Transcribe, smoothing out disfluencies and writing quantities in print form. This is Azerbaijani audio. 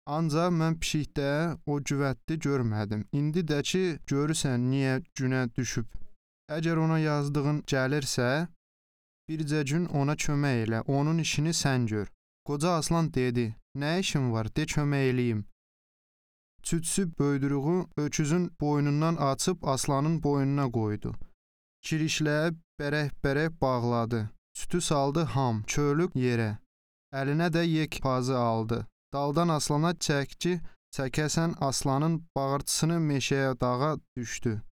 Ancaq mən pişikdə o güvətti görmədim. İndi də ki, görürsən niyə günə düşüb. Əgər ona yazdığın gəlirsə, bircə gün ona kömək elə, onun işini sən gör. Qoca Aslan dedi, nə işin var, de kömək eləyim. Cütsü böydürüğü öküzün boynundan açıb Aslanın boynuna qoydu. Kirişləyə bərək-bərək bağladı. Sütü saldı ham, köylük yerə. Əlinə də yek pazı aldı. Daldan Aslana çəkdi, çəkəsən Aslanın bağırtısını meşəyə dağa düşdü.